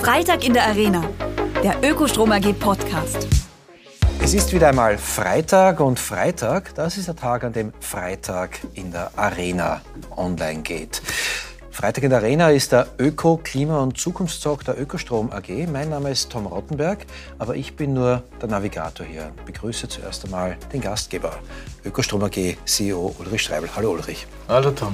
Freitag in der Arena, der Ökostrom AG Podcast. Es ist wieder einmal Freitag und Freitag, das ist der Tag, an dem Freitag in der Arena online geht. Freitag in der Arena ist der Öko-, Klima- und Zukunftstalk der Ökostrom AG. Mein Name ist Tom Rottenberg, aber ich bin nur der Navigator hier. Ich begrüße zuerst einmal den Gastgeber, Ökostrom AG CEO Ulrich Streibl. Hallo Ulrich. Hallo Tom.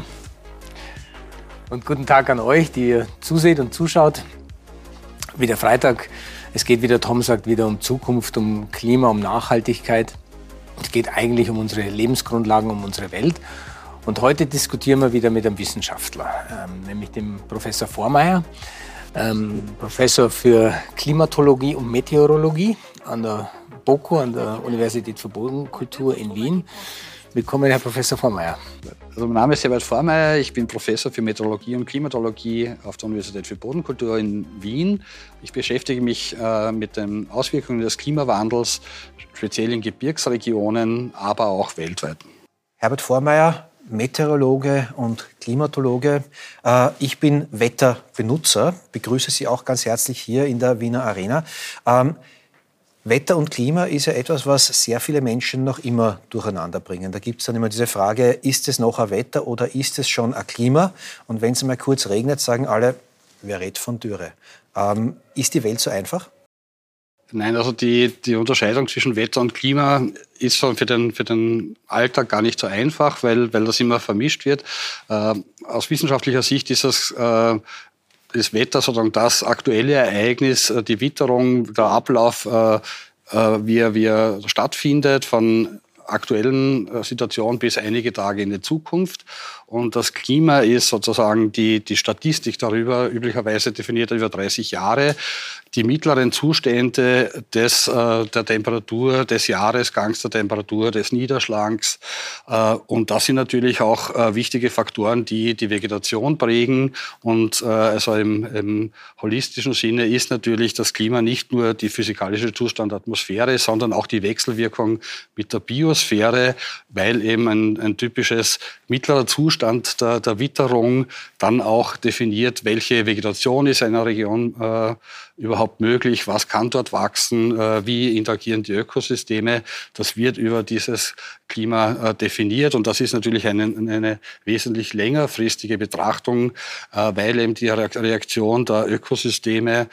Und guten Tag an euch, die ihr zuseht und zuschaut. Wieder Freitag. Es geht, wie der Tom sagt, wieder um Zukunft, um Klima, um Nachhaltigkeit. Es geht eigentlich um unsere Lebensgrundlagen, um unsere Welt. Und heute diskutieren wir wieder mit einem Wissenschaftler, nämlich dem Professor Vormeier, Professor für Klimatologie und Meteorologie an der BOKU, an der Universität für Bodenkultur in Wien. Willkommen, Herr Professor Vormeier. Also mein Name ist Herbert Vormeier, ich bin Professor für Meteorologie und Klimatologie auf der Universität für Bodenkultur in Wien. Ich beschäftige mich mit den Auswirkungen des Klimawandels, speziell in Gebirgsregionen, aber auch weltweit. Herbert Vormeier, Meteorologe und Klimatologe. Ich bin Wetterbenutzer, begrüße Sie auch ganz herzlich hier in der Wiener Arena. Wetter und Klima ist ja etwas, was sehr viele Menschen noch immer durcheinander bringen. Da gibt es dann immer diese Frage, ist es noch ein Wetter oder ist es schon ein Klima? Und wenn es mal kurz regnet, sagen alle, wer redet von Dürre? Ist die Welt so einfach? Nein, also die Unterscheidung zwischen Wetter und Klima ist für den Alltag gar nicht so einfach, weil das immer vermischt wird. Aus wissenschaftlicher Sicht ist das Wetter sozusagen das aktuelle Ereignis, die Witterung, der Ablauf, wie er stattfindet, von aktuellen Situation bis einige Tage in die Zukunft. Und das Klima ist sozusagen die Statistik darüber, üblicherweise definiert über 30 Jahre, die mittleren Zustände der Temperatur, des Jahresgangs der Temperatur, des Niederschlags. Und das sind natürlich auch wichtige Faktoren, die die Vegetation prägen. Und also im holistischen Sinne ist natürlich das Klima nicht nur die physikalische Zustand der Atmosphäre, sondern auch die Wechselwirkung mit der Biosphäre, weil eben ein typisches mittlerer Zustand der Witterung dann auch definiert, welche Vegetation ist in einer Region überhaupt möglich, was kann dort wachsen, wie interagieren die Ökosysteme. Das wird über dieses Klima definiert und das ist natürlich eine wesentlich längerfristige Betrachtung, weil eben die Reaktion der Ökosysteme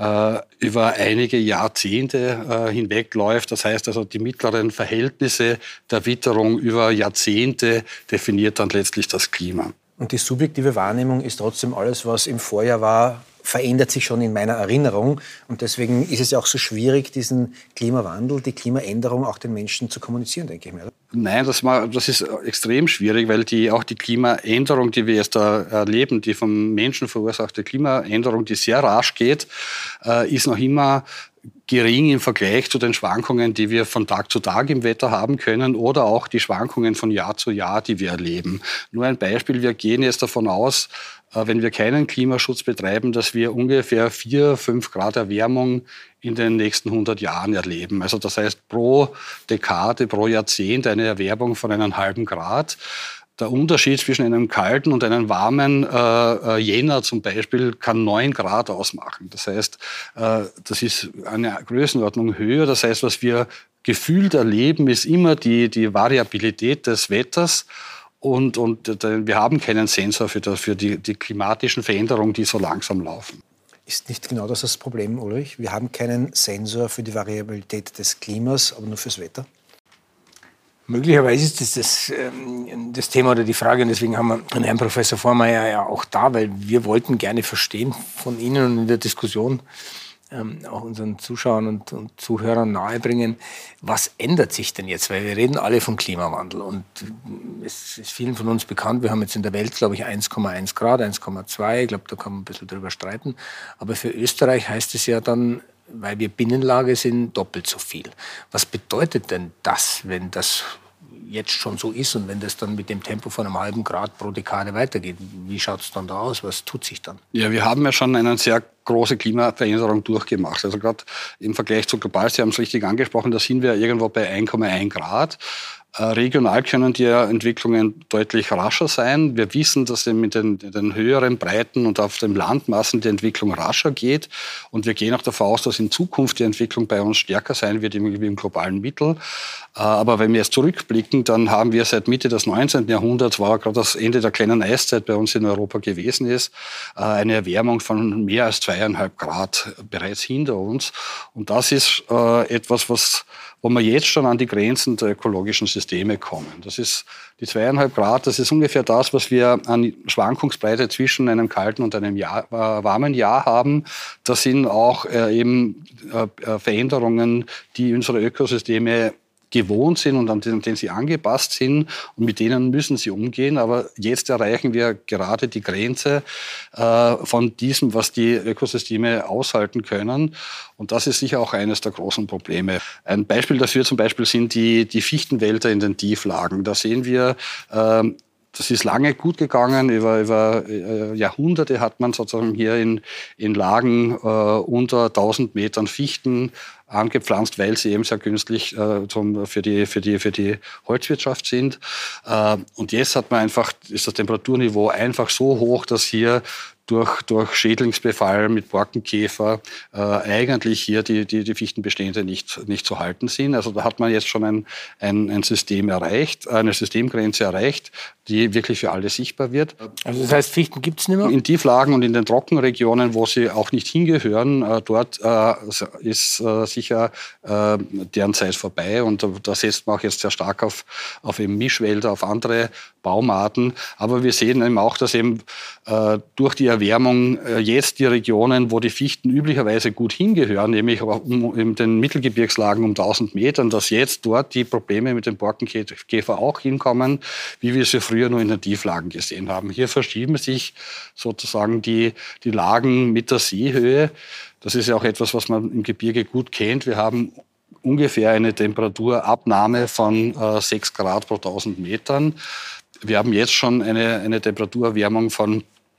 über einige Jahrzehnte hinweg läuft. Das heißt also, die mittleren Verhältnisse der Witterung über Jahrzehnte definiert dann letztlich das Klima. Und die subjektive Wahrnehmung ist trotzdem alles, was im Vorjahr war, verändert sich schon in meiner Erinnerung. Und deswegen ist es ja auch so schwierig, diesen Klimawandel, die Klimaänderung auch den Menschen zu kommunizieren, denke ich mir. Nein, das ist extrem schwierig, weil auch die Klimaänderung, die wir jetzt da erleben, die vom Menschen verursachte Klimaänderung, die sehr rasch geht, ist noch immer gering im Vergleich zu den Schwankungen, die wir von Tag zu Tag im Wetter haben können oder auch die Schwankungen von Jahr zu Jahr, die wir erleben. Nur ein Beispiel, wir gehen jetzt davon aus, wenn wir keinen Klimaschutz betreiben, dass wir ungefähr 4-5 Grad Erwärmung in den nächsten 100 Jahren erleben. Also das heißt pro Dekade, pro Jahrzehnt eine Erwärmung von 1,5 Grad. Der Unterschied zwischen einem kalten und einem warmen Jänner zum Beispiel kann 9 Grad ausmachen. Das heißt, das ist eine Größenordnung höher. Das heißt, was wir gefühlt erleben, ist immer die Variabilität des Wetters. Und wir haben keinen Sensor für die klimatischen Veränderungen, die so langsam laufen. Ist nicht genau das Problem, Ulrich? Wir haben keinen Sensor für die Variabilität des Klimas, aber nur fürs Wetter? Möglicherweise ist das Thema oder die Frage, und deswegen haben wir den Herrn Professor Vormeier ja auch da, weil wir wollten gerne verstehen von Ihnen und in der Diskussion auch unseren Zuschauern und Zuhörern nahebringen, was ändert sich denn jetzt? Weil wir reden alle vom Klimawandel und es ist vielen von uns bekannt, wir haben jetzt in der Welt, glaube ich, 1,1 Grad, 1,2, ich glaube, da kann man ein bisschen drüber streiten. Aber für Österreich heißt es ja dann, weil wir Binnenlage sind, doppelt so viel. Was bedeutet denn das, wenn das jetzt schon so ist und wenn das dann mit dem Tempo von 0,5 Grad pro Dekade weitergeht? Wie schaut es dann da aus? Was tut sich dann? Ja, wir haben ja schon einen sehr große Klimaveränderung durchgemacht. Also gerade im Vergleich zu global, Sie haben es richtig angesprochen, da sind wir irgendwo bei 1,1 Grad. Regional können die Entwicklungen deutlich rascher sein. Wir wissen, dass mit den höheren Breiten und auf den Landmassen die Entwicklung rascher geht. Und wir gehen auch davon aus, dass in Zukunft die Entwicklung bei uns stärker sein wird wie im globalen Mittel. Aber wenn wir jetzt zurückblicken, dann haben wir seit Mitte des 19. Jahrhunderts, war gerade das Ende der kleinen Eiszeit bei uns in Europa gewesen ist, eine Erwärmung von mehr als 2,5 Grad bereits hinter uns. Und das ist etwas, wo wir jetzt schon an die Grenzen der ökologischen Systeme kommen. Das ist die 2,5 Grad, das ist ungefähr das, was wir an Schwankungsbreite zwischen einem kalten und einem warmen Jahr haben. Das sind auch eben Veränderungen, die unsere Ökosysteme gewohnt sind und an denen sie angepasst sind und mit denen müssen sie umgehen. Aber jetzt erreichen wir gerade die Grenze von diesem, was die Ökosysteme aushalten können. Und das ist sicher auch eines der großen Probleme. Ein Beispiel dafür zum Beispiel sind die Fichtenwälder in den Tieflagen. Da sehen wir, das ist lange gut gegangen. Über Jahrhunderte hat man sozusagen hier in Lagen unter 1000 Metern Fichten angepflanzt, weil sie eben sehr günstig für die Holzwirtschaft sind. Und jetzt ist das Temperaturniveau einfach so hoch, dass hier durch Schädlingsbefall mit Borkenkäfer eigentlich hier die Fichtenbestände nicht zu halten sind. Also da hat man jetzt schon ein System erreicht, eine Systemgrenze erreicht, die wirklich für alle sichtbar wird. Also das heißt, Fichten gibt es nicht mehr? In Tieflagen und in den Trockenregionen, wo sie auch nicht hingehören, dort ist sicher deren Zeit vorbei. Und da setzt man auch jetzt sehr stark auf eben Mischwälder, auf andere Baumarten. Aber wir sehen eben auch, dass eben durch die Erwärmung jetzt die Regionen, wo die Fichten üblicherweise gut hingehören, nämlich in den Mittelgebirgslagen um 1000 Metern, dass jetzt dort die Probleme mit dem Borkenkäfer auch hinkommen, wie wir sie früher nur in den Tieflagen gesehen haben. Hier verschieben sich sozusagen die Lagen mit der Seehöhe. Das ist ja auch etwas, was man im Gebirge gut kennt. Wir haben ungefähr eine Temperaturabnahme von 6 Grad pro 1000 Metern. Wir haben jetzt schon eine Temperaturerwärmung von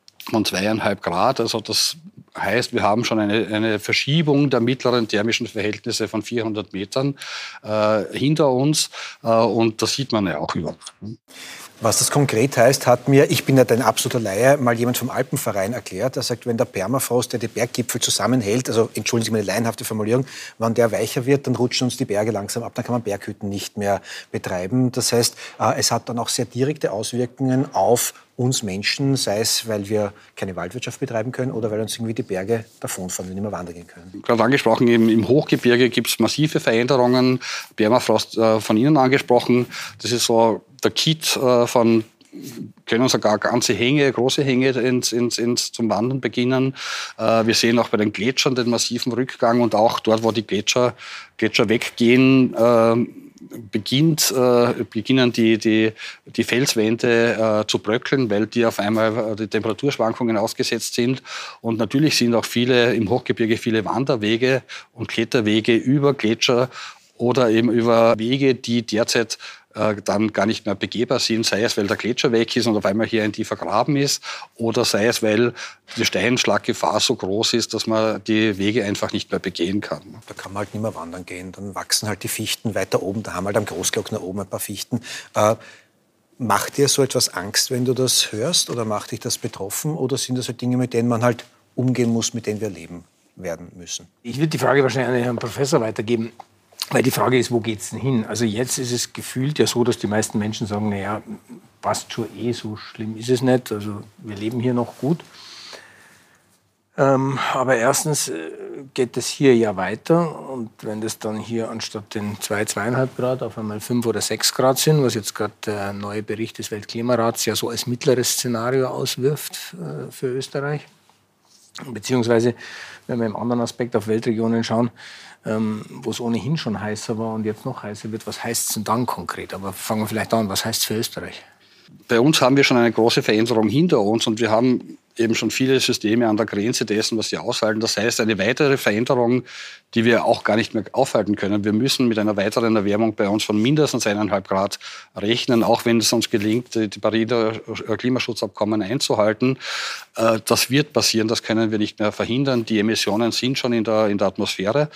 2,5 Grad. Also das heißt, wir haben schon eine Verschiebung der mittleren thermischen Verhältnisse von 400 Metern hinter uns. Und das sieht man ja auch überall. Was das konkret heißt, hat mir, ich bin ja ein absoluter Laie, mal jemand vom Alpenverein erklärt. Er sagt, wenn der Permafrost, der die Berggipfel zusammenhält, also entschuldigen Sie meine laienhafte Formulierung, wenn der weicher wird, dann rutschen uns die Berge langsam ab, dann kann man Berghütten nicht mehr betreiben. Das heißt, es hat dann auch sehr direkte Auswirkungen auf uns Menschen, sei es, weil wir keine Waldwirtschaft betreiben können oder weil uns irgendwie die Berge davonfahren, wir nicht mehr wandern gehen können. Gerade angesprochen, im Hochgebirge gibt es massive Veränderungen. Permafrost von Ihnen angesprochen. Das ist so der Kit können sogar ganze Hänge, große Hänge zum Wandern beginnen. Wir sehen auch bei den Gletschern den massiven Rückgang und auch dort, wo die Gletscher weggehen, beginnen die Felswände zu bröckeln, weil die auf einmal die Temperaturschwankungen ausgesetzt sind. Und natürlich sind auch im Hochgebirge viele Wanderwege und Kletterwege über Gletscher oder eben über Wege, die derzeit dann gar nicht mehr begehbar sind, sei es, weil der Gletscher weg ist und auf einmal hier ein tiefer Graben ist, oder sei es, weil die Steinschlaggefahr so groß ist, dass man die Wege einfach nicht mehr begehen kann. Da kann man halt nicht mehr wandern gehen, dann wachsen halt die Fichten weiter oben, da haben wir halt am Großglockner oben ein paar Fichten. Macht dir so etwas Angst, wenn du das hörst, oder macht dich das betroffen, oder sind das halt Dinge, mit denen man halt umgehen muss, mit denen wir leben werden müssen? Ich würde die Frage wahrscheinlich an Herrn Professor weitergeben. Weil die Frage ist, wo geht's denn hin? Also jetzt ist es gefühlt ja so, dass die meisten Menschen sagen, naja, passt schon so schlimm ist es nicht. Also wir leben hier noch gut. Aber erstens geht es hier ja weiter. Und wenn das dann hier anstatt den 2,5 Grad auf einmal 5 oder 6 Grad sind, was jetzt gerade der neue Bericht des Weltklimarats ja so als mittleres Szenario auswirft für Österreich. Beziehungsweise, wenn wir im anderen Aspekt auf Weltregionen schauen, wo es ohnehin schon heißer war und jetzt noch heißer wird, was heißt es denn dann konkret? Aber fangen wir vielleicht an, was heißt es für Österreich? Bei uns haben wir schon eine große Veränderung hinter uns und wir haben eben schon viele Systeme an der Grenze dessen, was sie aushalten. Das heißt, eine weitere Veränderung, die wir auch gar nicht mehr aufhalten können. Wir müssen mit einer weiteren Erwärmung bei uns von mindestens 1,5 Grad rechnen, auch wenn es uns gelingt, die Pariser Klimaschutzabkommen einzuhalten. Das wird passieren, das können wir nicht mehr verhindern. Die Emissionen sind schon in der Atmosphäre.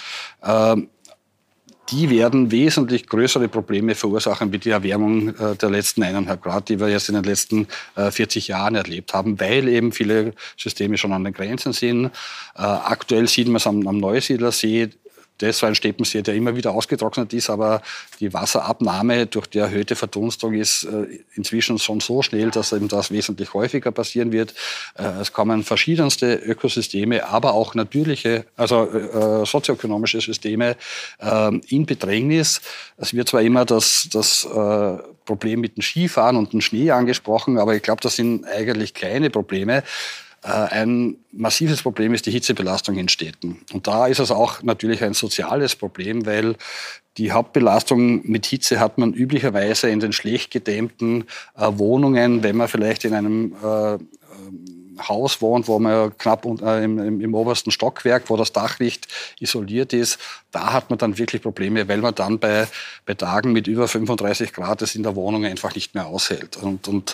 Die werden wesentlich größere Probleme verursachen wie die Erwärmung der letzten 1,5 Grad, die wir jetzt in den letzten 40 Jahren erlebt haben, weil eben viele Systeme schon an den Grenzen sind. Aktuell sieht man es am Neusiedlersee. Das war ein Steppensee, der immer wieder ausgetrocknet ist, aber die Wasserabnahme durch die erhöhte Verdunstung ist inzwischen schon so schnell, dass eben das wesentlich häufiger passieren wird. Es kommen verschiedenste Ökosysteme, aber auch natürliche, also sozioökonomische Systeme in Bedrängnis. Es wird zwar immer das Problem mit dem Skifahren und dem Schnee angesprochen, aber ich glaube, das sind eigentlich kleine Probleme. Ein massives Problem ist die Hitzebelastung in Städten. Und da ist es auch natürlich ein soziales Problem, weil die Hauptbelastung mit Hitze hat man üblicherweise in den schlecht gedämmten Wohnungen, wenn man vielleicht in einem Haus wohnt, wo man knapp im obersten Stockwerk, wo das Dachlicht isoliert ist, da hat man dann wirklich Probleme, weil man dann bei Tagen mit über 35 Grad es in der Wohnung einfach nicht mehr aushält. Und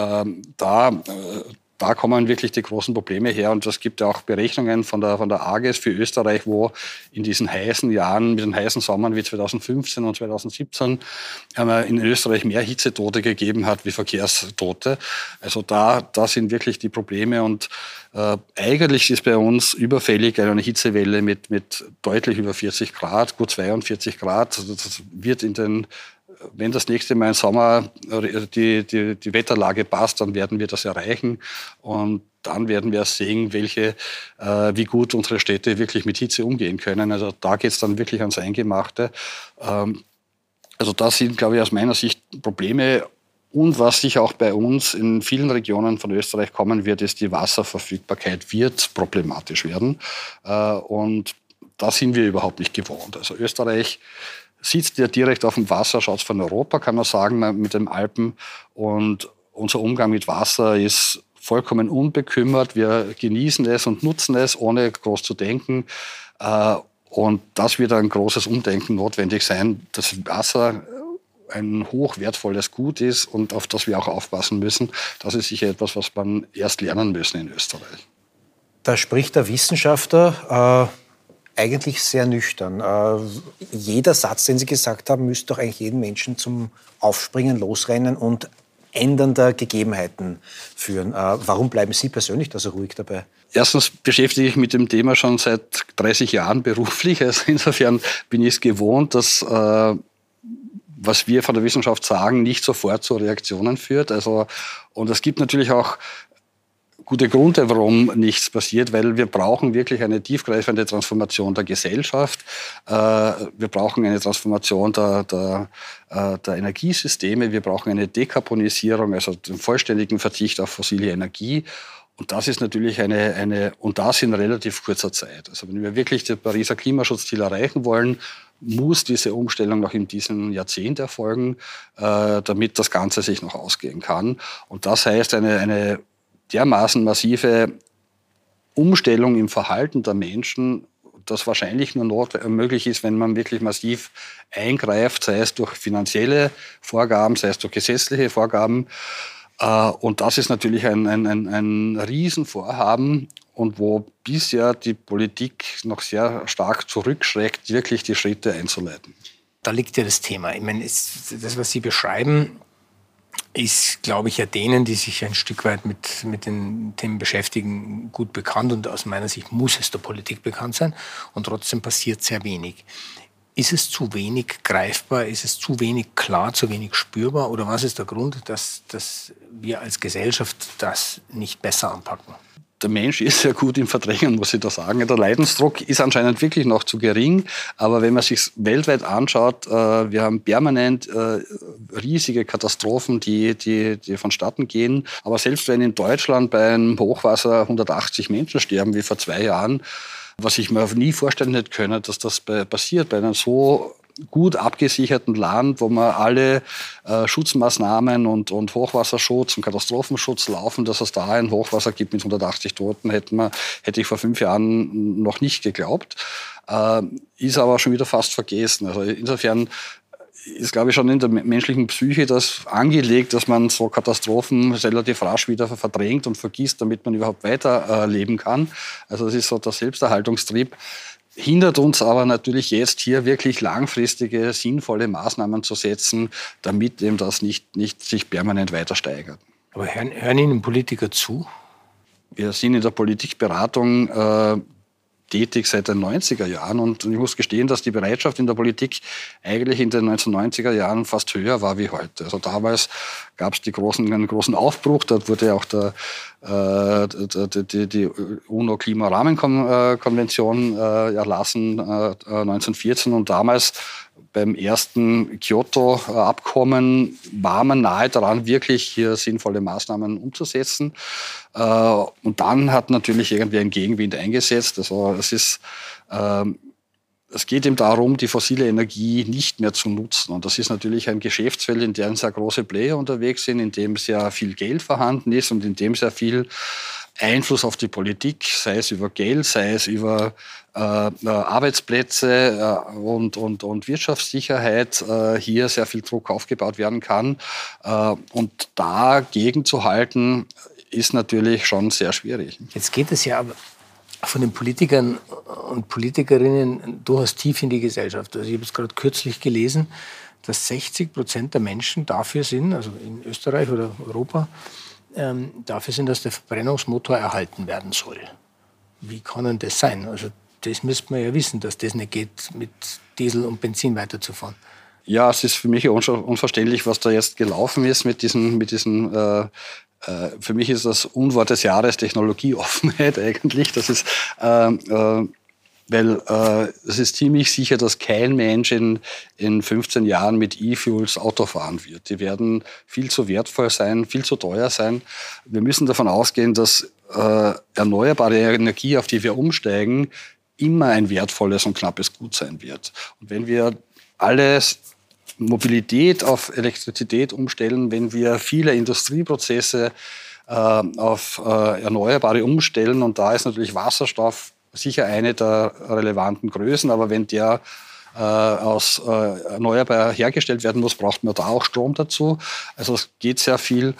da kommen wirklich die großen Probleme her. Und es gibt ja auch Berechnungen von der AGES für Österreich, wo in diesen heißen Jahren, mit den heißen Sommern wie 2015 und 2017, in Österreich mehr Hitzetote gegeben hat wie Verkehrstote. Also da sind wirklich die Probleme. Und eigentlich ist bei uns überfällig eine Hitzewelle mit deutlich über 40 Grad, gut 42 Grad. Also das wird wenn das nächste Mal im Sommer die Wetterlage passt, dann werden wir das erreichen. Und dann werden wir sehen, wie gut unsere Städte wirklich mit Hitze umgehen können. Also da geht es dann wirklich ans Eingemachte. Also das sind, glaube ich, aus meiner Sicht Probleme. Und was sich auch bei uns in vielen Regionen von Österreich kommen wird, ist die Wasserverfügbarkeit wird problematisch werden. Und da sind wir überhaupt nicht gewohnt. Also Österreich sitzt ja direkt auf dem Wasser, schaut von Europa, kann man sagen, mit den Alpen. Und unser Umgang mit Wasser ist vollkommen unbekümmert. Wir genießen es und nutzen es, ohne groß zu denken. Und das wird ein großes Umdenken notwendig sein, dass Wasser ein hochwertvolles Gut ist und auf das wir auch aufpassen müssen. Das ist sicher etwas, was man erst lernen müssen in Österreich. Da spricht der Wissenschaftler eigentlich sehr nüchtern. Jeder Satz, den Sie gesagt haben, müsste doch eigentlich jeden Menschen zum Aufspringen, Losrennen und Ändern der Gegebenheiten führen. Warum bleiben Sie persönlich da so ruhig dabei? Erstens beschäftige ich mich mit dem Thema schon seit 30 Jahren beruflich. Also insofern bin ich es gewohnt, dass was wir von der Wissenschaft sagen, nicht sofort zu Reaktionen führt. Und es gibt natürlich auch gute Gründe, warum nichts passiert, weil wir brauchen wirklich eine tiefgreifende Transformation der Gesellschaft. Wir brauchen eine Transformation der Energiesysteme. Wir brauchen eine Dekarbonisierung, also den vollständigen Verzicht auf fossile Energie. Und das ist natürlich und das in relativ kurzer Zeit. Also wenn wir wirklich das Pariser Klimaschutzziel erreichen wollen, muss diese Umstellung noch in diesem Jahrzehnt erfolgen, damit das Ganze sich noch ausgehen kann. Und das heißt eine dermaßen massive Umstellung im Verhalten der Menschen, das wahrscheinlich nur möglich ist, wenn man wirklich massiv eingreift, sei es durch finanzielle Vorgaben, sei es durch gesetzliche Vorgaben. Und das ist natürlich ein Riesenvorhaben und wo bisher die Politik noch sehr stark zurückschreckt, wirklich die Schritte einzuleiten. Da liegt ja das Thema. Ich meine, das, was Sie beschreiben, ist, glaube ich, ja denen, die sich ein Stück weit mit den Themen beschäftigen, gut bekannt. Und aus meiner Sicht muss es der Politik bekannt sein. Und trotzdem passiert sehr wenig. Ist es zu wenig greifbar? Ist es zu wenig klar, zu wenig spürbar? Oder was ist der Grund, dass wir als Gesellschaft das nicht besser anpacken? Der Mensch ist sehr gut im Verdrängen, muss ich da sagen. Der Leidensdruck ist anscheinend wirklich noch zu gering. Aber wenn man sich weltweit anschaut, wir haben permanent riesige Katastrophen, die vonstatten gehen. Aber selbst wenn in Deutschland bei einem Hochwasser 180 Menschen sterben, wie vor 2 Jahren, was ich mir nie vorstellen hätte können, dass das passiert bei einem so gut abgesicherten Land, wo wir alle Schutzmaßnahmen und Hochwasserschutz und Katastrophenschutz laufen, dass es da ein Hochwasser gibt mit 180 Toten, hätte ich vor 5 Jahren noch nicht geglaubt. Ist aber schon wieder fast vergessen. Also insofern ist, glaube ich, schon in der menschlichen Psyche das angelegt, dass man so Katastrophen relativ rasch wieder verdrängt und vergisst, damit man überhaupt weiterleben kann. Also das ist so der Selbsterhaltungstrieb. Hindert uns aber natürlich jetzt hier wirklich langfristige, sinnvolle Maßnahmen zu setzen, damit eben das nicht sich permanent weiter steigert. Aber hören Ihnen Politiker zu? Wir sind in der Politikberatung tätig seit den 90er Jahren und ich muss gestehen, dass die Bereitschaft in der Politik eigentlich in den 1990er Jahren fast höher war wie heute. Also damals gab es einen großen Aufbruch, dort wurde auch die UNO-Klimarahmenkonvention erlassen 1914 und damals beim ersten Kyoto-Abkommen war man nahe daran, wirklich hier sinnvolle Maßnahmen umzusetzen. Und dann hat natürlich irgendwie ein Gegenwind eingesetzt. Also es geht eben darum, die fossile Energie nicht mehr zu nutzen. Und das ist natürlich ein Geschäftsfeld, in dem sehr große Player unterwegs sind, in dem sehr viel Geld vorhanden ist und in dem sehr viel Einfluss auf die Politik, sei es über Geld, sei es über Arbeitsplätze und Wirtschaftssicherheit, hier sehr viel Druck aufgebaut werden kann. Und dagegen zu halten, ist natürlich schon sehr schwierig. Jetzt geht es ja aber von den Politikern und Politikerinnen durchaus tief in die Gesellschaft. Also ich habe es gerade kürzlich gelesen, dass 60% der Menschen dafür sind, also in Österreich oder Europa, dafür sind, dass der Verbrennungsmotor erhalten werden soll. Wie kann denn das sein? Also das müsste man ja wissen, dass das nicht geht, mit Diesel und Benzin weiterzufahren. Ja, es ist für mich unverständlich, was da jetzt gelaufen ist mit diesen für mich ist das Unwort des Jahres Technologieoffenheit eigentlich. Das ist, weil es ist ziemlich sicher, dass kein Mensch in 15 Jahren mit E-Fuels Auto fahren wird. Die werden viel zu wertvoll sein, viel zu teuer sein. Wir müssen davon ausgehen, dass erneuerbare Energie, auf die wir umsteigen, immer ein wertvolles und knappes Gut sein wird. Und wenn wir alles Mobilität auf Elektrizität umstellen, wenn wir viele Industrieprozesse auf Erneuerbare umstellen, und da ist natürlich Wasserstoff sicher eine der relevanten Größen, aber wenn der aus erneuerbar hergestellt werden muss, braucht man da auch Strom dazu. Also es geht sehr viel,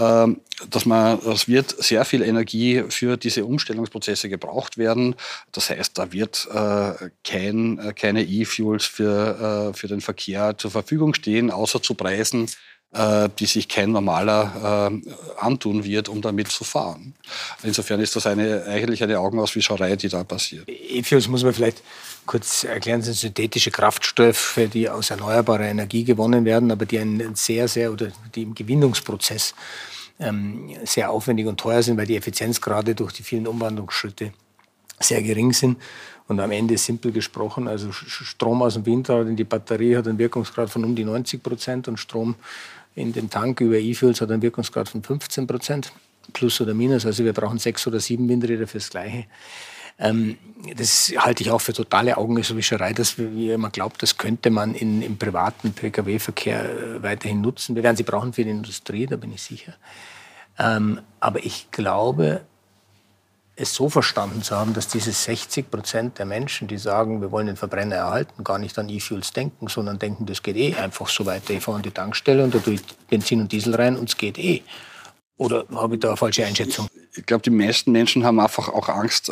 es wird sehr viel Energie für diese Umstellungsprozesse gebraucht werden. Das heißt, da wird keine E-Fuels für den Verkehr zur Verfügung stehen, außer zu Preisen, die sich kein normaler antun wird, um damit zu fahren. Insofern ist das eigentlich eine Augenauswischerei, die da passiert. E-Fuels muss man vielleicht kurz erklären, sind synthetische Kraftstoffe, die aus erneuerbarer Energie gewonnen werden, aber die die im Gewinnungsprozess sehr aufwendig und teuer sind, weil die Effizienzgrade durch die vielen Umwandlungsschritte sehr gering sind. Und am Ende simpel gesprochen, also Strom aus dem Windrad in die Batterie hat einen Wirkungsgrad von um die 90% und Strom in den Tank über E-Fuels hat einen Wirkungsgrad von 15%, plus oder minus. Also wir brauchen 6 oder 7 Windräder fürs Gleiche. Das halte ich auch für totale Augenauswischerei, dass wie man glaubt, das könnte man im privaten Pkw-Verkehr weiterhin nutzen. Wir werden sie brauchen für die Industrie, da bin ich sicher. Aber ich glaube, es so verstanden zu haben, dass diese 60% der Menschen, die sagen, wir wollen den Verbrenner erhalten, gar nicht an E-Fuels denken, sondern denken, das geht einfach so weiter. Ich fahre an die Tankstelle und da tue ich Benzin und Diesel rein und es geht . Oder habe ich da eine falsche Einschätzung? Ich glaube, die meisten Menschen haben einfach auch Angst,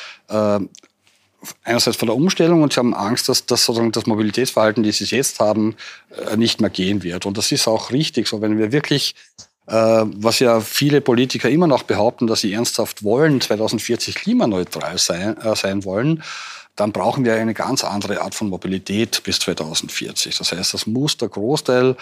einerseits vor der Umstellung, und sie haben Angst, dass sozusagen das Mobilitätsverhalten, das sie jetzt haben, nicht mehr gehen wird. Und das ist auch richtig so, wenn wir wirklich was ja viele Politiker immer noch behaupten, dass sie ernsthaft wollen, 2040 klimaneutral sein wollen, dann brauchen wir eine ganz andere Art von Mobilität bis 2040. Das heißt, der Großteil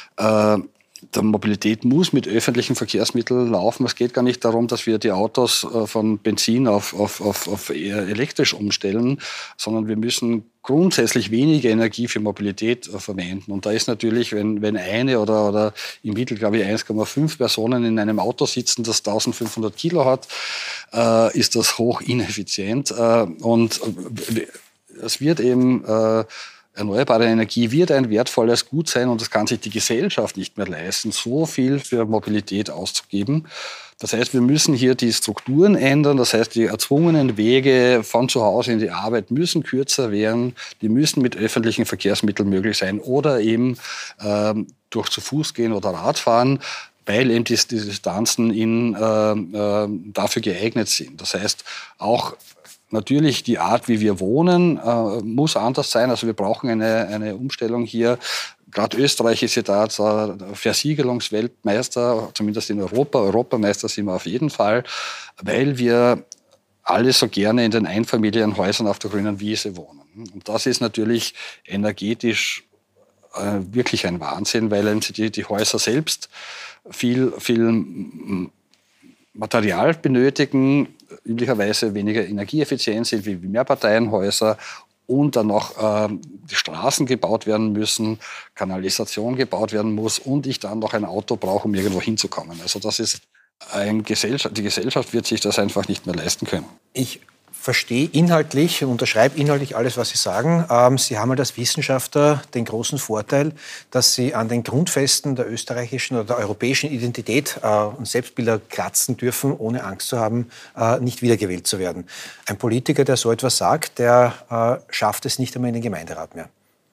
der Mobilität muss mit öffentlichen Verkehrsmitteln laufen. Es geht gar nicht darum, dass wir die Autos von Benzin auf elektrisch umstellen, sondern wir müssen grundsätzlich weniger Energie für Mobilität verwenden. Und da ist natürlich, wenn eine oder im Mittel, glaube ich, 1,5 Personen in einem Auto sitzen, das 1500 Kilo hat, ist das hoch ineffizient. Und es wird eben erneuerbare Energie wird ein wertvolles Gut sein und das kann sich die Gesellschaft nicht mehr leisten, so viel für Mobilität auszugeben. Das heißt, wir müssen hier die Strukturen ändern. Das heißt, die erzwungenen Wege von zu Hause in die Arbeit müssen kürzer werden. Die müssen mit öffentlichen Verkehrsmitteln möglich sein oder eben durch zu Fuß gehen oder Radfahren, weil eben die Distanzen dafür geeignet sind. Das heißt, auch natürlich die Art, wie wir wohnen, muss anders sein. Also wir brauchen eine Umstellung hier. Gerade Österreich ist ja da der Versiegelungsweltmeister, zumindest in Europa. Europameister sind wir auf jeden Fall, weil wir alle so gerne in den Einfamilienhäusern auf der grünen Wiese wohnen. Und das ist natürlich energetisch wirklich ein Wahnsinn, weil die Häuser selbst viel Material benötigen, üblicherweise weniger energieeffizient sind wie Mehrparteienhäuser und dann noch die Straßen gebaut werden müssen, Kanalisation gebaut werden muss und ich dann noch ein Auto brauche, um irgendwo hinzukommen. Also das ist die Gesellschaft wird sich das einfach nicht mehr leisten können. Ich verstehe inhaltlich und unterschreibe inhaltlich alles, was Sie sagen. Sie haben als Wissenschaftler den großen Vorteil, dass Sie an den Grundfesten der österreichischen oder der europäischen Identität und Selbstbilder kratzen dürfen, ohne Angst zu haben, nicht wiedergewählt zu werden. Ein Politiker, der so etwas sagt, der schafft es nicht einmal in den Gemeinderat mehr.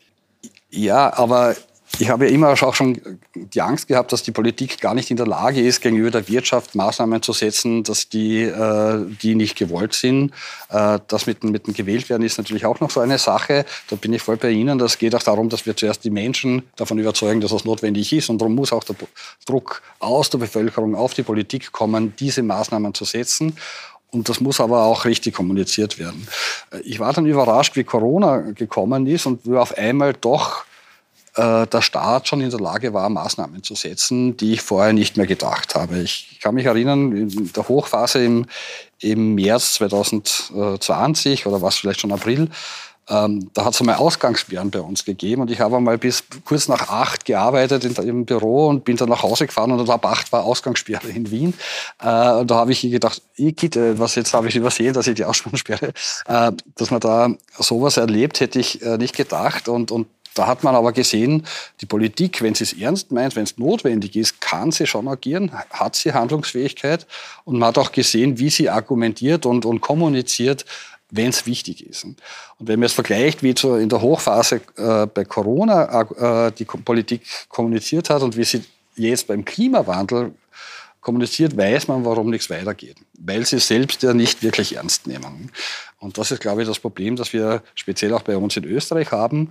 Ja, aber ich habe ja immer auch schon die Angst gehabt, dass die Politik gar nicht in der Lage ist, gegenüber der Wirtschaft Maßnahmen zu setzen, dass die nicht gewollt sind. Das mit dem Gewähltwerden ist natürlich auch noch so eine Sache. Da bin ich voll bei Ihnen. Das geht auch darum, dass wir zuerst die Menschen davon überzeugen, dass das notwendig ist. Und darum muss auch der Druck aus der Bevölkerung auf die Politik kommen, diese Maßnahmen zu setzen. Und das muss aber auch richtig kommuniziert werden. Ich war dann überrascht, wie Corona gekommen ist und wir auf einmal doch der Staat schon in der Lage war, Maßnahmen zu setzen, die ich vorher nicht mehr gedacht habe. Ich kann mich erinnern, in der Hochphase im März 2020 oder was vielleicht schon April, da hat es einmal Ausgangssperren bei uns gegeben und ich habe einmal bis kurz nach 8 gearbeitet im Büro und bin dann nach Hause gefahren und ab 8 war Ausgangssperre in Wien. Und da habe ich gedacht, jetzt habe ich übersehen, dass ich die Ausgangssperre, dass man da sowas erlebt, hätte ich nicht gedacht und da hat man aber gesehen, die Politik, wenn sie es ernst meint, wenn es notwendig ist, kann sie schon agieren, hat sie Handlungsfähigkeit. Und man hat auch gesehen, wie sie argumentiert und kommuniziert, wenn es wichtig ist. Und wenn man es vergleicht, wie in der Hochphase bei Corona die Politik kommuniziert hat und wie sie jetzt beim Klimawandel kommuniziert, weiß man, warum nichts weitergeht. Weil sie selbst ja nicht wirklich ernst nehmen. Und das ist, glaube ich, das Problem, das wir speziell auch bei uns in Österreich haben.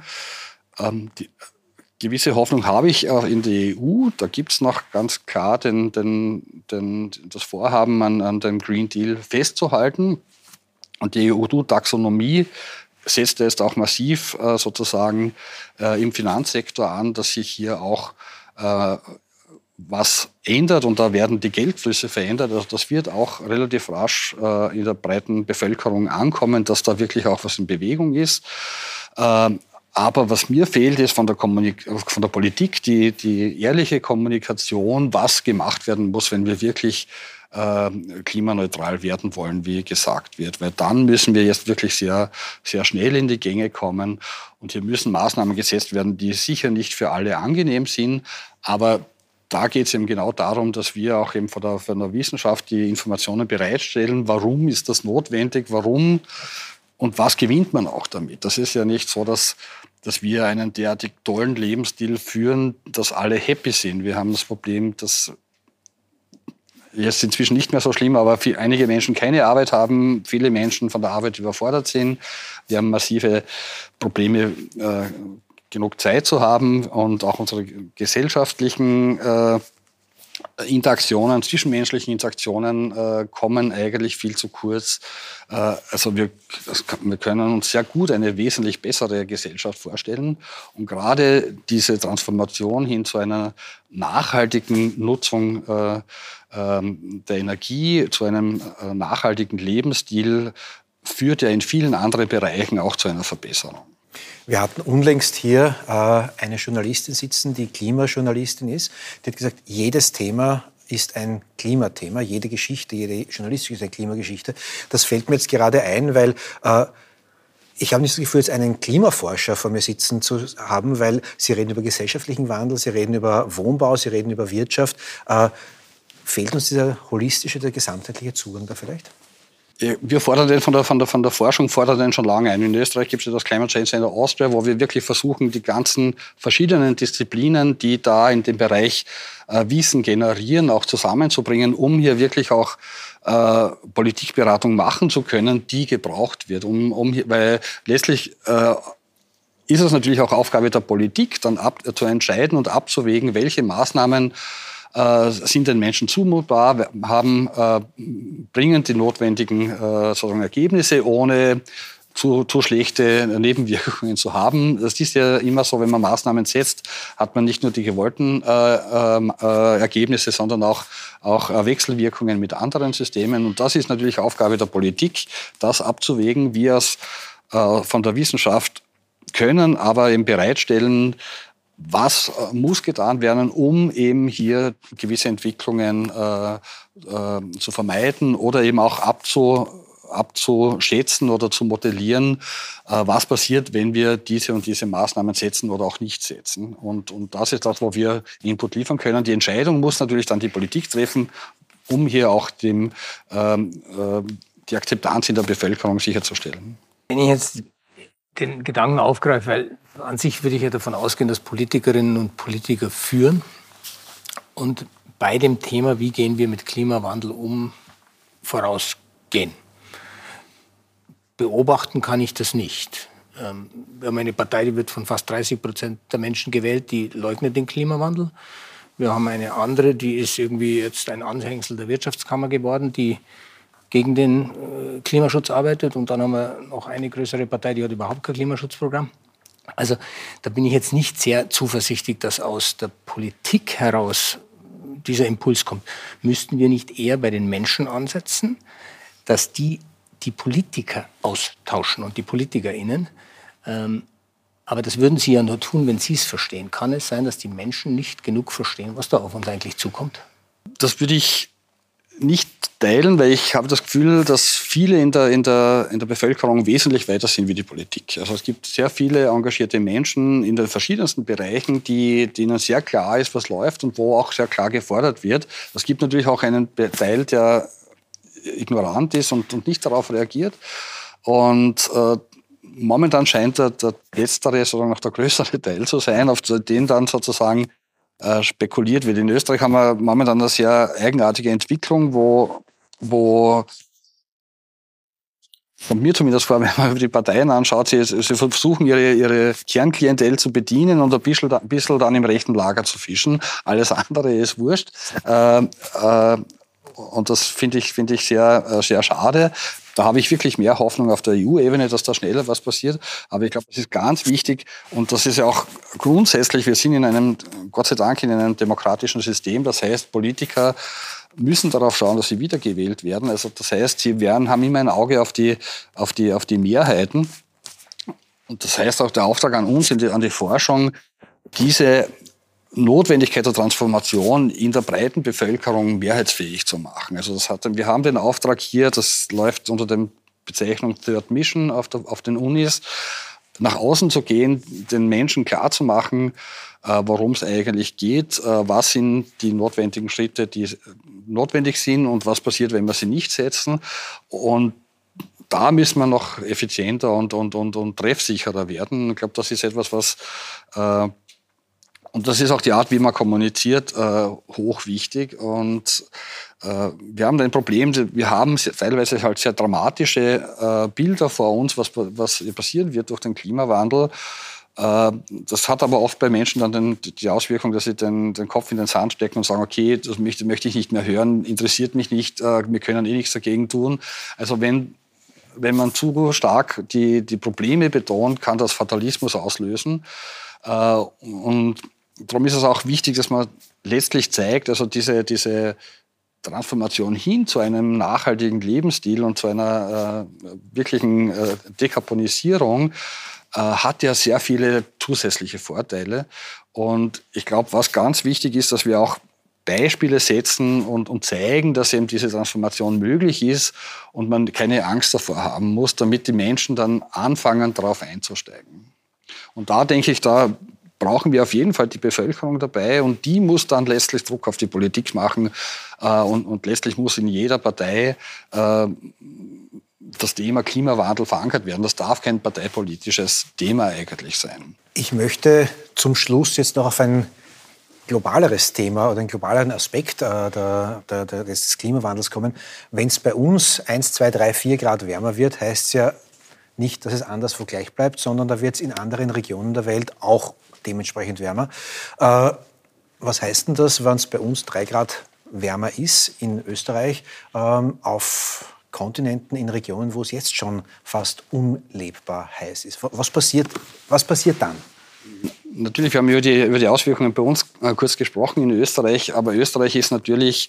Gewisse Hoffnung habe ich in die EU. Da gibt es noch ganz klar das Vorhaben, an dem Green Deal festzuhalten. Und die EU-Taxonomie setzt jetzt auch massiv sozusagen im Finanzsektor an, dass sich hier auch was ändert und da werden die Geldflüsse verändert. Also das wird auch relativ rasch in der breiten Bevölkerung ankommen, dass da wirklich auch was in Bewegung ist. Aber was mir fehlt, ist von der Politik die ehrliche Kommunikation, was gemacht werden muss, wenn wir wirklich klimaneutral werden wollen, wie gesagt wird. Weil dann müssen wir jetzt wirklich sehr, sehr schnell in die Gänge kommen. Und hier müssen Maßnahmen gesetzt werden, die sicher nicht für alle angenehm sind. Aber da geht es eben genau darum, dass wir auch eben von der Wissenschaft die Informationen bereitstellen. Warum ist das notwendig? Warum? Und was gewinnt man auch damit? Das ist ja nicht so, dass wir einen derartig tollen Lebensstil führen, dass alle happy sind. Wir haben das Problem, dass jetzt inzwischen nicht mehr so schlimm, aber einige Menschen keine Arbeit haben, viele Menschen von der Arbeit überfordert sind. Wir haben massive Probleme, genug Zeit zu haben und auch unsere gesellschaftlichen zwischenmenschlichen Interaktionen kommen eigentlich viel zu kurz. Also wir können uns sehr gut eine wesentlich bessere Gesellschaft vorstellen. Und gerade diese Transformation hin zu einer nachhaltigen Nutzung der Energie, zu einem nachhaltigen Lebensstil, führt ja in vielen anderen Bereichen auch zu einer Verbesserung. Wir hatten unlängst hier eine Journalistin sitzen, die Klimajournalistin ist. Die hat gesagt, jedes Thema ist ein Klimathema, jede Geschichte, jede Journalistik ist eine Klimageschichte. Das fällt mir jetzt gerade ein, weil Ich habe nicht das Gefühl, jetzt einen Klimaforscher vor mir sitzen zu haben, weil Sie reden über gesellschaftlichen Wandel, Sie reden über Wohnbau, Sie reden über Wirtschaft. Fehlt uns dieser holistische, der gesamtheitliche Zugang da vielleicht? Wir fordern den von der Forschung fordern den schon lange ein. In Österreich gibt es ja das Climate Change Center Austria, wo wir wirklich versuchen, die ganzen verschiedenen Disziplinen, die da in dem Bereich Wissen generieren, auch zusammenzubringen, um hier wirklich auch Politikberatung machen zu können, die gebraucht wird. Weil letztlich ist es natürlich auch Aufgabe der Politik, dann zu entscheiden und abzuwägen, welche Maßnahmen sind den Menschen zumutbar, bringen die notwendigen sozusagen Ergebnisse, ohne zu schlechte Nebenwirkungen zu haben. Das ist ja immer so, wenn man Maßnahmen setzt, hat man nicht nur die gewollten Ergebnisse, sondern auch Wechselwirkungen mit anderen Systemen. Und das ist natürlich Aufgabe der Politik, das abzuwägen, wie es von der Wissenschaft können, aber eben bereitstellen, was muss getan werden, um eben hier gewisse Entwicklungen zu vermeiden oder eben auch abzuschätzen oder zu modellieren, was passiert, wenn wir diese und diese Maßnahmen setzen oder auch nicht setzen. Und das ist das, wo wir Input liefern können. Die Entscheidung muss natürlich dann die Politik treffen, um hier auch die Akzeptanz in der Bevölkerung sicherzustellen. Wenn ich jetzt den Gedanken aufgreife, weil an sich würde ich ja davon ausgehen, dass Politikerinnen und Politiker führen. Und bei dem Thema, wie gehen wir mit Klimawandel um, vorausgehen. Beobachten kann ich das nicht. Wir haben eine Partei, die wird von fast 30% der Menschen gewählt, die leugnet den Klimawandel. Wir haben eine andere, die ist irgendwie jetzt ein Anhängsel der Wirtschaftskammer geworden, die gegen den Klimaschutz arbeitet. Und dann haben wir noch eine größere Partei, die hat überhaupt kein Klimaschutzprogramm. Also da bin ich jetzt nicht sehr zuversichtlich, dass aus der Politik heraus dieser Impuls kommt. Müssten wir nicht eher bei den Menschen ansetzen, dass die Politiker austauschen und die PolitikerInnen? Aber das würden sie ja nur tun, wenn sie es verstehen. Kann es sein, dass die Menschen nicht genug verstehen, was da auf uns eigentlich zukommt? Das würde ich nicht teilen, weil ich habe das Gefühl, dass viele in der Bevölkerung wesentlich weiter sind wie die Politik. Also es gibt sehr viele engagierte Menschen in den verschiedensten Bereichen, denen sehr klar ist, was läuft und wo auch sehr klar gefordert wird. Es gibt natürlich auch einen Teil, der ignorant ist und nicht darauf reagiert. Und momentan scheint der letztere, sozusagen noch der größere Teil zu sein, auf den dann sozusagen spekuliert wird. In Österreich haben wir momentan eine sehr eigenartige Entwicklung, wo kommt mir zumindest vor, wenn man die Parteien anschaut, sie versuchen ihre Kernklientel zu bedienen und ein bisschen dann im rechten Lager zu fischen. Alles andere ist wurscht. Und das finde ich sehr, sehr schade. Da habe ich wirklich mehr Hoffnung auf der EU-Ebene, dass da schneller was passiert. Aber ich glaube, das ist ganz wichtig. Und das ist ja auch grundsätzlich, wir sind Gott sei Dank in einem demokratischen System. Das heißt, Politiker müssen darauf schauen, dass sie wiedergewählt werden. Also das heißt, sie haben immer ein Auge auf die Mehrheiten. Und das heißt auch der Auftrag an uns, an die Forschung, diese Notwendigkeit der Transformation in der breiten Bevölkerung mehrheitsfähig zu machen. Also wir haben den Auftrag hier, das läuft unter der Bezeichnung Third Mission auf den Unis, nach außen zu gehen, den Menschen klarzumachen, worum es eigentlich geht, was sind die notwendigen Schritte, die notwendig sind und was passiert, wenn wir sie nicht setzen. Und da müssen wir noch effizienter und treffsicherer werden. Ich glaube, das ist etwas, und das ist auch die Art, wie man kommuniziert, hoch wichtig. Und wir haben ein Problem, wir haben teilweise halt sehr dramatische Bilder vor uns, was passieren wird durch den Klimawandel. Das hat aber oft bei Menschen dann die Auswirkung, dass sie den Kopf in den Sand stecken und sagen, okay, das möchte ich nicht mehr hören, interessiert mich nicht, wir können eh nichts dagegen tun. Also wenn man zu stark die Probleme betont, kann das Fatalismus auslösen. Und darum ist es auch wichtig, dass man letztlich zeigt, also diese Transformation hin zu einem nachhaltigen Lebensstil und zu einer wirklichen Dekarbonisierung hat ja sehr viele zusätzliche Vorteile. Und ich glaube, was ganz wichtig ist, dass wir auch Beispiele setzen und zeigen, dass eben diese Transformation möglich ist und man keine Angst davor haben muss, damit die Menschen dann anfangen, darauf einzusteigen. Und da denke ich, da brauchen wir auf jeden Fall die Bevölkerung dabei und die muss dann letztlich Druck auf die Politik machen und letztlich muss in jeder Partei das Thema Klimawandel verankert werden. Das darf kein parteipolitisches Thema eigentlich sein. Ich möchte zum Schluss jetzt noch auf ein globaleres Thema oder einen globaleren Aspekt des Klimawandels kommen. Wenn es bei uns 1, 2, 3, 4 Grad wärmer wird, heißt es ja nicht, dass es anderswo gleich bleibt, sondern da wird es in anderen Regionen der Welt auch dementsprechend wärmer. Was heißt denn das, wenn es bei uns 3 Grad wärmer ist in Österreich, auf Kontinenten, in Regionen, wo es jetzt schon fast unlebbar heiß ist? Was passiert dann? Natürlich, wir haben über die Auswirkungen bei uns kurz gesprochen in Österreich, aber Österreich ist natürlich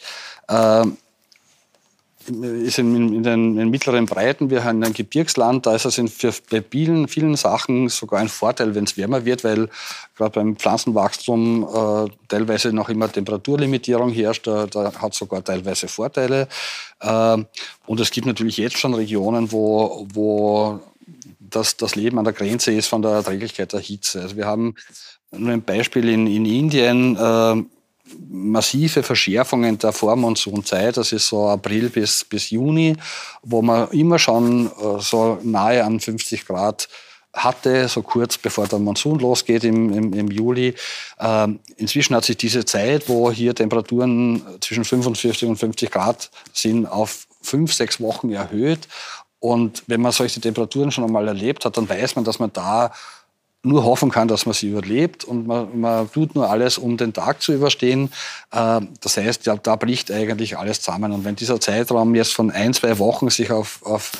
ist in den mittleren Breiten, wir haben ein Gebirgsland, da ist es bei vielen Sachen sogar ein Vorteil, wenn es wärmer wird, weil gerade beim Pflanzenwachstum teilweise noch immer Temperaturlimitierung herrscht, da hat es sogar teilweise Vorteile. Und es gibt natürlich jetzt schon Regionen, wo das Leben an der Grenze ist von der Erträglichkeit der Hitze. Also wir haben nur ein Beispiel in Indien, massive Verschärfungen der Vormonsunzeit, das ist so April bis Juni, wo man immer schon so nahe an 50 Grad hatte, so kurz bevor der Monsun losgeht im Juli. Inzwischen hat sich diese Zeit, wo hier Temperaturen zwischen 45 und 50 Grad sind, auf 5-6 Wochen erhöht. Und wenn man solche Temperaturen schon einmal erlebt hat, dann weiß man, dass man da nur hoffen kann, dass man sie überlebt und man tut nur alles, um den Tag zu überstehen. Das heißt, ja, da bricht eigentlich alles zusammen. Und wenn dieser Zeitraum jetzt von 1-2 Wochen sich auf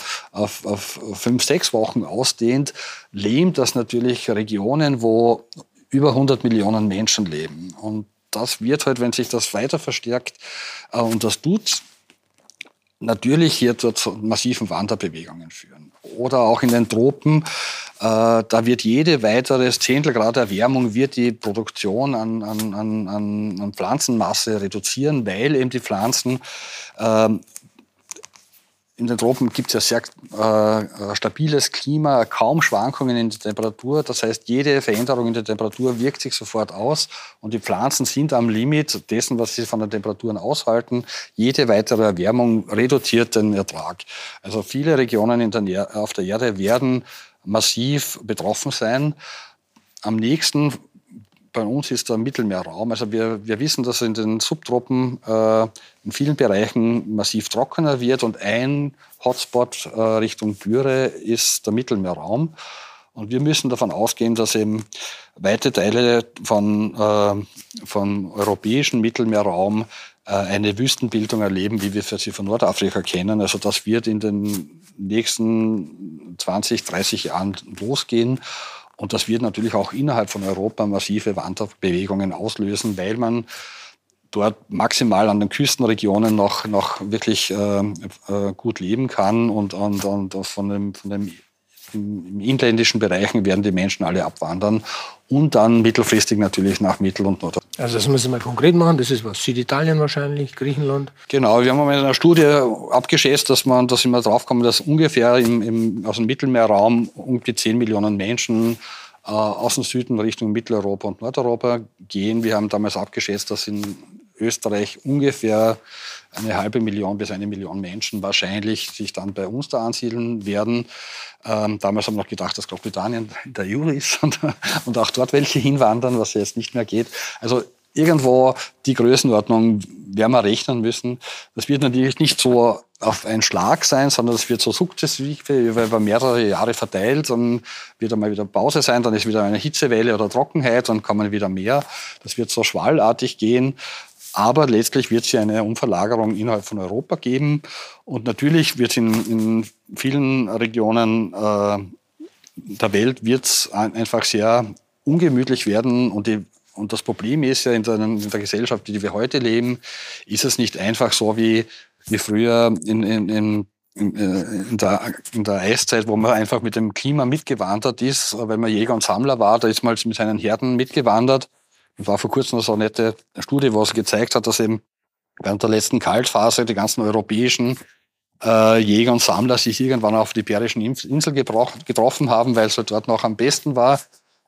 5-6 Wochen ausdehnt, lähmt das natürlich Regionen, wo über 100 Millionen Menschen leben. Und das wird halt, wenn sich das weiter verstärkt, und das tut's, natürlich hier zu massiven Wanderbewegungen führen. Oder auch in den Tropen, da wird jede weitere Zehntelgrad Erwärmung wird die Produktion an Pflanzenmasse reduzieren, weil eben die Pflanzen, in den Tropen gibt es ja sehr stabiles Klima, kaum Schwankungen in der Temperatur. Das heißt, jede Veränderung in der Temperatur wirkt sich sofort aus und die Pflanzen sind am Limit dessen, was sie von den Temperaturen aushalten. Jede weitere Erwärmung reduziert den Ertrag. Also viele Regionen auf der Erde werden massiv betroffen sein. Am nächsten bei uns ist der Mittelmeerraum. Also wir wissen, dass in den Subtropen in vielen Bereichen massiv trockener wird und ein Hotspot Richtung Dürre ist der Mittelmeerraum. Und wir müssen davon ausgehen, dass eben weite Teile von europäischen Mittelmeerraum eine Wüstenbildung erleben, wie wir sie von Nordafrika kennen. Also das wird in den nächsten 20, 30 Jahren losgehen. Und das wird natürlich auch innerhalb von Europa massive Wanderbewegungen auslösen, weil man dort maximal an den Küstenregionen noch wirklich gut leben kann und in inländischen Bereichen werden die Menschen alle abwandern und dann mittelfristig natürlich nach Mittel- und Nord. Also das müssen wir konkret machen. Das ist was? Süditalien wahrscheinlich, Griechenland? Genau, wir haben in einer Studie abgeschätzt, dass wir draufkommen, dass ungefähr aus dem Mittelmeerraum um die 10 Millionen Menschen aus dem Süden Richtung Mitteleuropa und Nordeuropa gehen. Wir haben damals abgeschätzt, dass in Österreich ungefähr 500.000 bis 1 Million Menschen wahrscheinlich sich dann bei uns da ansiedeln werden. Damals haben wir noch gedacht, dass Großbritannien in der EU ist und auch dort welche hinwandern, was ja jetzt nicht mehr geht. Also irgendwo die Größenordnung werden wir rechnen müssen. Das wird natürlich nicht so auf einen Schlag sein, sondern das wird so sukzessive über mehrere Jahre verteilt. Dann wird einmal wieder Pause sein, dann ist wieder eine Hitzewelle oder Trockenheit, dann kommen wieder mehr. Das wird so schwallartig gehen. Aber letztlich wird es ja eine Umverlagerung innerhalb von Europa geben. Und natürlich wird es in vielen Regionen der Welt wird's einfach sehr ungemütlich werden. Und das Problem ist ja in der Gesellschaft, die wir heute leben, ist es nicht einfach so wie früher in der Eiszeit, wo man einfach mit dem Klima mitgewandert ist. Wenn man Jäger und Sammler war, da ist man mit seinen Herden mitgewandert. war vor kurzem so eine nette Studie, wo es gezeigt hat, dass eben während der letzten Kaltphase die ganzen europäischen Jäger und Sammler sich irgendwann auf die Iberischen Insel getroffen haben, weil es halt dort noch am besten war.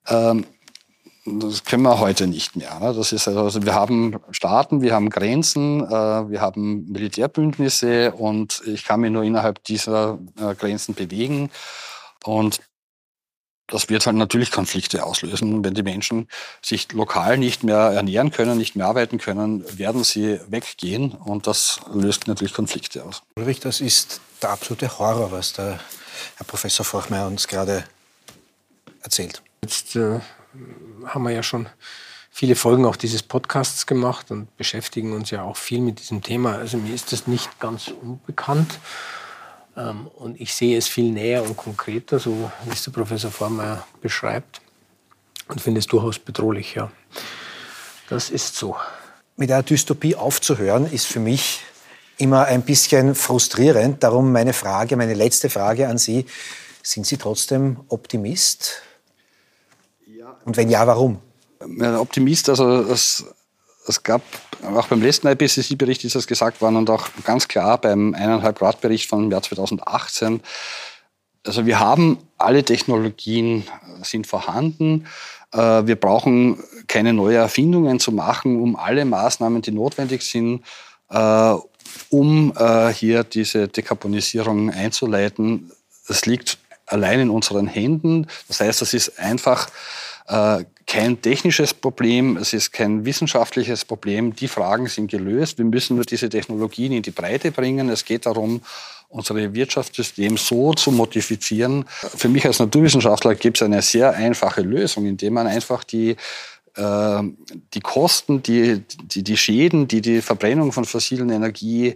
Das können wir heute nicht mehr. Ne? Das ist also, wir haben Staaten, wir haben Grenzen, wir haben Militärbündnisse und ich kann mich nur innerhalb dieser Grenzen bewegen. Und das wird halt natürlich Konflikte auslösen. Wenn die Menschen sich lokal nicht mehr ernähren können, nicht mehr arbeiten können, werden sie weggehen. Und das löst natürlich Konflikte aus. Ulrich, das ist der absolute Horror, was der Herr Professor Forchmayr uns gerade erzählt. Jetzt haben wir ja schon viele Folgen auch dieses Podcasts gemacht und beschäftigen uns ja auch viel mit diesem Thema. Also mir ist das nicht ganz unbekannt. Und ich sehe es viel näher und konkreter, so wie es der Professor Forchmayr beschreibt. Und finde es durchaus bedrohlich, ja. Das ist so. Mit einer Dystopie aufzuhören, ist für mich immer ein bisschen frustrierend. Darum meine letzte Frage an Sie. Sind Sie trotzdem Optimist? Ja. Und wenn ja, warum? Optimist, also es gab, auch beim letzten IPCC-Bericht ist das gesagt worden und auch ganz klar beim 1,5-Grad-Bericht vom Jahr 2018. Also wir haben alle Technologien, sind vorhanden. Wir brauchen keine neuen Erfindungen zu machen, um alle Maßnahmen, die notwendig sind, um hier diese Dekarbonisierung einzuleiten. Das liegt allein in unseren Händen. Das heißt, das ist einfach kein technisches Problem, es ist kein wissenschaftliches Problem. Die Fragen sind gelöst. Wir müssen nur diese Technologien in die Breite bringen. Es geht darum, unser Wirtschaftssystem so zu modifizieren. Für mich als Naturwissenschaftler gibt es eine sehr einfache Lösung, indem man einfach die Kosten, die Schäden, die Verbrennung von fossilen Energie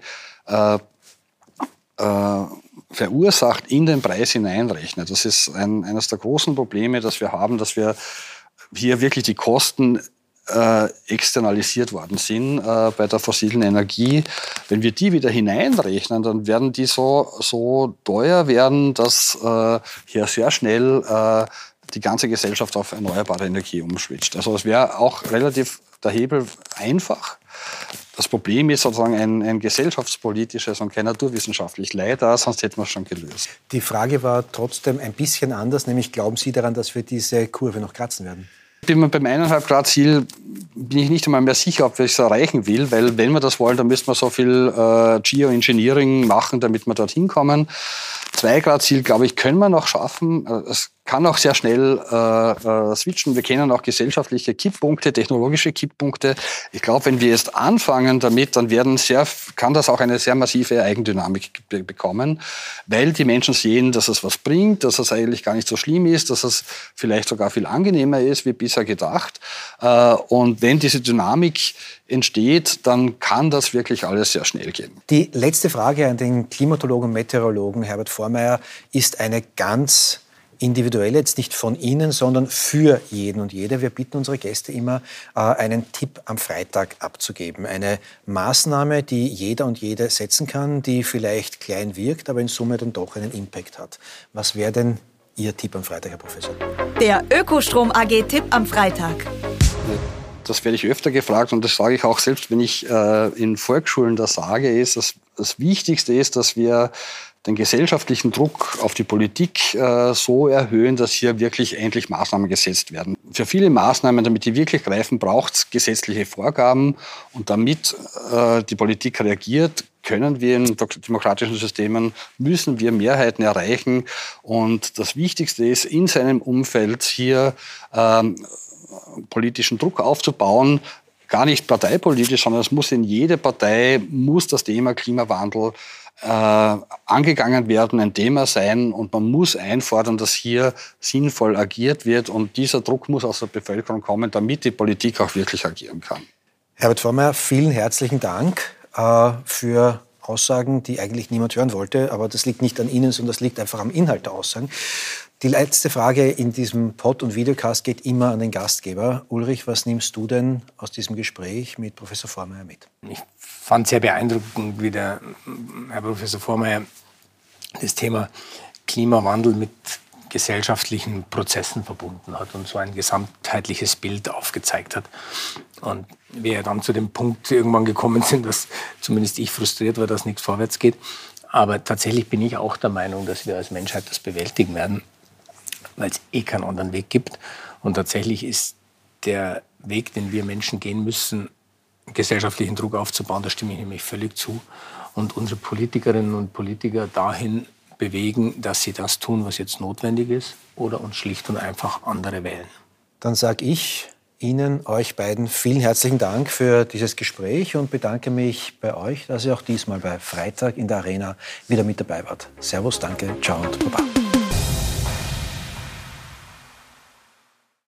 verursacht, in den Preis hineinrechnet. Das ist eines der großen Probleme, das wir haben, dass wir hier wirklich die Kosten externalisiert worden sind bei der fossilen Energie. Wenn wir die wieder hineinrechnen, dann werden die so teuer werden, dass hier sehr schnell die ganze Gesellschaft auf erneuerbare Energie umschwitzt. Also es wäre auch relativ der Hebel einfach. Das Problem ist sozusagen ein gesellschaftspolitisches und kein naturwissenschaftlich. Leider, sonst hätten wir es schon gelöst. Die Frage war trotzdem ein bisschen anders, nämlich glauben Sie daran, dass wir diese Kurve noch kratzen werden? Beim 1,5-Grad-Ziel bin ich nicht einmal mehr sicher, ob ich es erreichen will, weil wenn wir das wollen, dann müssen wir so viel Geoengineering machen, damit wir dorthin kommen. 2-Grad-Ziel, glaube ich, können wir noch schaffen. Es kann auch sehr schnell switchen. Wir kennen auch gesellschaftliche Kipppunkte, technologische Kipppunkte. Ich glaube, wenn wir jetzt anfangen damit, dann kann das auch eine sehr massive Eigendynamik bekommen, weil die Menschen sehen, dass es was bringt, dass es eigentlich gar nicht so schlimm ist, dass es vielleicht sogar viel angenehmer ist, wie bisher gedacht. Und wenn diese Dynamik entsteht, dann kann das wirklich alles sehr schnell gehen. Die letzte Frage an den Klimatologen und Meteorologen Herbert Forchmayr ist eine ganz individuell, jetzt nicht von Ihnen, sondern für jeden und jede. Wir bitten unsere Gäste immer, einen Tipp am Freitag abzugeben. Eine Maßnahme, die jeder und jede setzen kann, die vielleicht klein wirkt, aber in Summe dann doch einen Impact hat. Was wäre denn Ihr Tipp am Freitag, Herr Professor? Der Ökostrom AG-Tipp am Freitag. Das werde ich öfter gefragt und das sage ich auch selbst, wenn ich in Volksschulen das sage, ist, das Wichtigste ist, dass wir den gesellschaftlichen Druck auf die Politik so erhöhen, dass hier wirklich endlich Maßnahmen gesetzt werden. Für viele Maßnahmen, damit die wirklich greifen, braucht es gesetzliche Vorgaben. Und damit die Politik reagiert, können wir in demokratischen Systemen, müssen wir Mehrheiten erreichen. Und das Wichtigste ist, in seinem Umfeld hier politischen Druck aufzubauen, gar nicht parteipolitisch, sondern es muss in jede Partei, muss das Thema Klimawandel angegangen werden, ein Thema sein und man muss einfordern, dass hier sinnvoll agiert wird und dieser Druck muss aus der Bevölkerung kommen, damit die Politik auch wirklich agieren kann. Herbert Forchmayr, vielen herzlichen Dank für Aussagen, die eigentlich niemand hören wollte, aber das liegt nicht an Ihnen, sondern das liegt einfach am Inhalt der Aussagen. Die letzte Frage in diesem Pod- und Videocast geht immer an den Gastgeber. Ulrich, was nimmst du denn aus diesem Gespräch mit Professor Forchmayr mit? Ich fand sehr beeindruckend, wie der Herr Professor Forchmayr das Thema Klimawandel mit gesellschaftlichen Prozessen verbunden hat und so ein gesamtheitliches Bild aufgezeigt hat. Und wir dann zu dem Punkt irgendwann gekommen sind, dass zumindest ich frustriert war, dass nichts vorwärts geht. Aber tatsächlich bin ich auch der Meinung, dass wir als Menschheit das bewältigen werden, weil es keinen anderen Weg gibt. Und tatsächlich ist der Weg, den wir Menschen gehen müssen, gesellschaftlichen Druck aufzubauen, da stimme ich nämlich völlig zu. Und unsere Politikerinnen und Politiker dahin bewegen, dass sie das tun, was jetzt notwendig ist, oder uns schlicht und einfach andere wählen. Dann sage ich Ihnen, euch beiden, vielen herzlichen Dank für dieses Gespräch und bedanke mich bei euch, dass ihr auch diesmal bei Freitag in der Arena wieder mit dabei wart. Servus, danke, ciao und baba.